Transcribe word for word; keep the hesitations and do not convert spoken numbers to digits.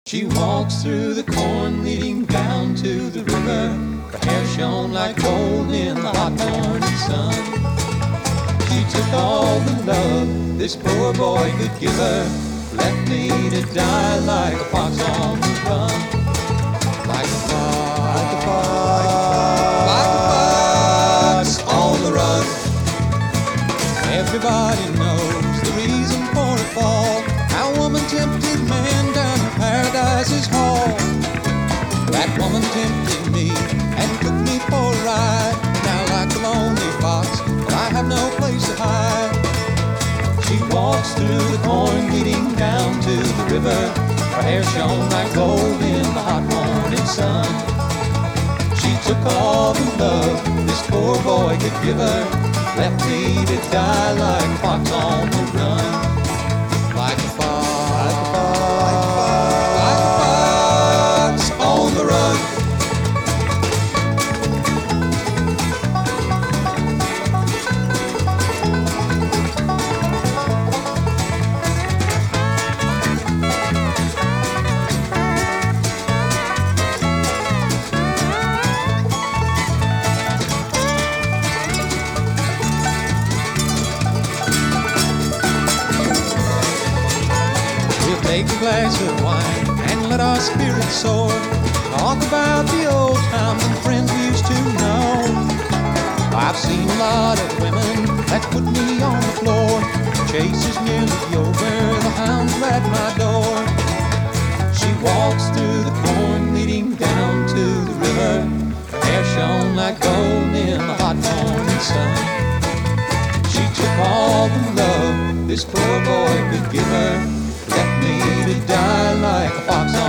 She walks through the corn leading down to the river. Her hair shone like gold in the hot morning sun. She took all the love this poor boy could give her, left me to die like a fox on the run. Like a fox, like a fox, like a fox on the run. Everybody knows the reason for a fall. How woman tempted man down in Paradise's hall. That woman tempted me and took me for a ride. Now like a lonely fox, I have no place to hide. She walks through the corn leading down to the river. Her hair shone like gold in the hot morning sun. She took all the love this poor boy could give her, left me to die like a fox on the run. Like a fox, like a fox, like a fox on the run. Take a glass of wine and let our spirits soar. Talk about the old times and friends we used to know. I've seen a lot of women that put me on the floor. Chase is nearly over, the hounds are at my door. She walks through the corn leading down to the river. Her hair shone like gold in the hot morning sun. She took all the love this poor boy could give her, left me to die like a fox